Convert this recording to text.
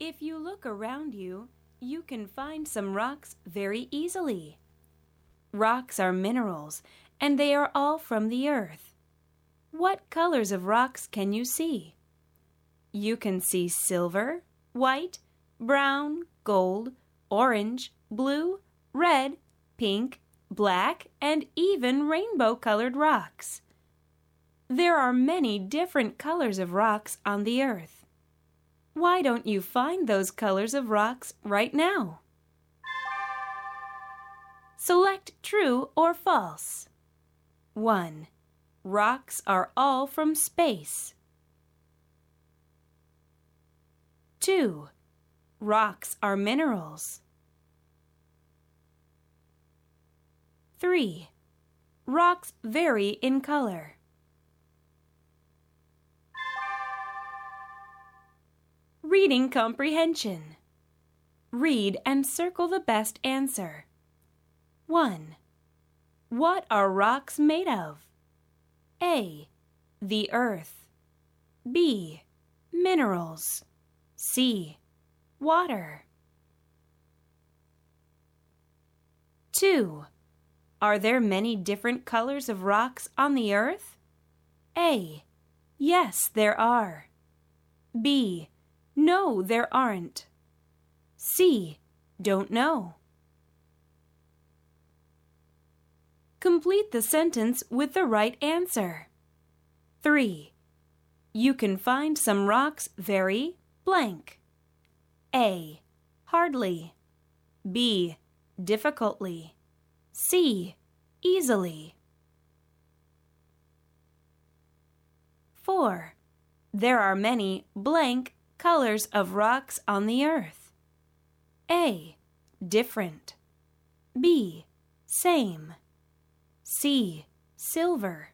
If you look around you, you can find some rocks very easily. Rocks are minerals, and they are all from the earth. What colors of rocks can you see? You can see silver, white, brown, gold, orange, blue, red, pink, black, and even rainbow-colored rocks. There are many different colors of rocks on the earth. Why don't you find those colors of rocks right now? Select true or false. 1. Rocks are all from space. 2. Rocks are minerals. 3. Rocks vary in color. Reading comprehension. Read and circle the best answer. 1. What are rocks made of? A. The earth. B. Minerals. C. Water. 2. Are there many different colors of rocks on the earth? A. Yes, there are. B. No, there aren't. C. Don't know. Complete the sentence with the right answer. 3. You can find some rocks very blank. A. Hardly. B. Difficultly. C. Easily. 4. There are many blank colors of rocks on the earth. A. Different. B. Same. C. Silver.